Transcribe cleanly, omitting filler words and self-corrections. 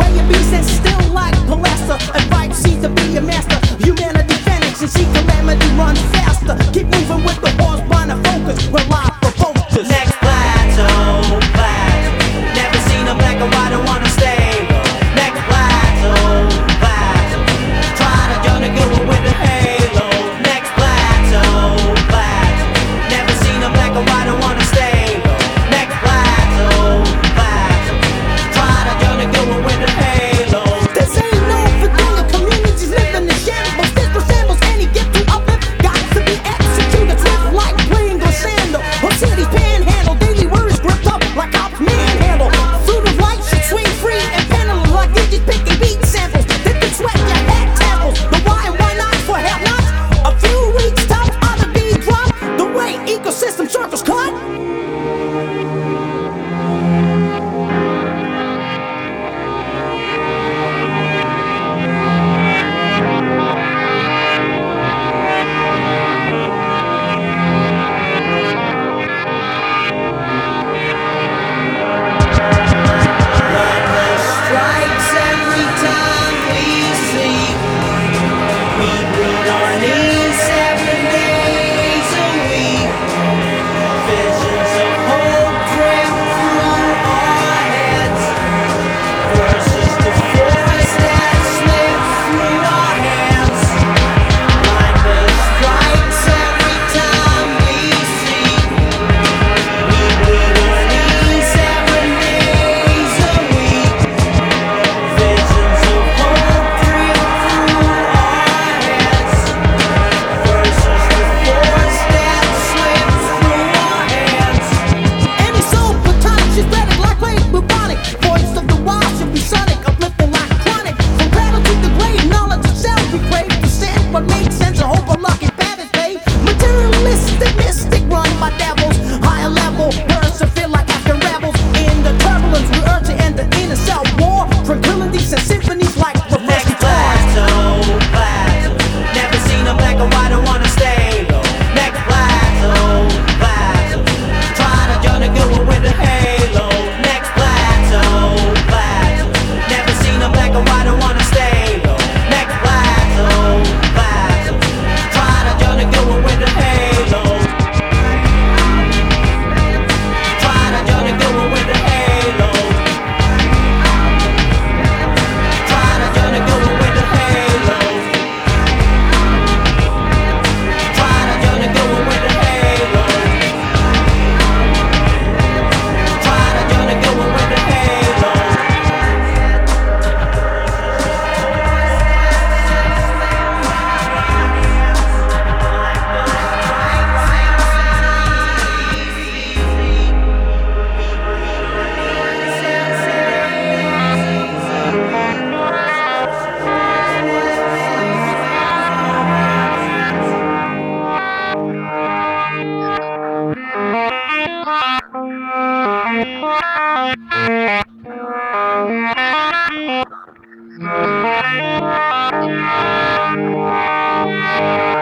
way of beast and still like Palester. Advice seems to be a master. Humanity panics and see calamity run faster. Keep moving with the horse, blind and focus. We're live for focus. Next plateau, plateau. Never seen a black and white, I wanna stay. Next plateau, plateau. Try to join the good one with the halo. Next plateau, plateau. Never seen a black and white, I wanna stay. Next plateau, plateau. Try to join the good one with the halo. This ain't no Virginia, communities living in shambles. This resembles any gift to uplift. Got to be executed swift like playing glissando. Or cities panhandle, daily words gripped up like cops manhandle. Fruit of light should swing free and pendulum like digits picking beat samples. They can sweat your head temples. The why and why not for have nots. A few weeks top on the beat drop. The way ecosystem circles cut. Strikes every time we sleep. We bleed our knees 7 days a week. Visions of hope drift through our heads. Versus the force that slips through our hands. Blindness strikes every time we sleep. We bleed our knees 7 days a week. Visions of hope drift through our heads. Versus the force that slips through our hands. Any soul platonic, she's ready like wave bubonic. Voice of the wild should be sonic, uplifting like chronic. From cradle to the grave, knowledge itself we crave. Percent what makes sense, a hope of lucky paths pay. Materialistic, mystic, run by devils. Higher level, words to feel like after rebels. In the turbulence, we urge to end the inner self war. Tranquilities and symphonies like reverse Next guitars. plateau, plateau. Never seen a black and white, I wanna stay. Next plateau, plateau. Try to join the good one with the halo. Next plateau, plateau. Never seen a black and white, I wanna stay. Next plateau, plateau. Try to join the good one with the halo. Try to join the good one with the halo. Try to join the good one with the halo. Try to join the good one with the halo. Try to join the good one with the halo. Thank you.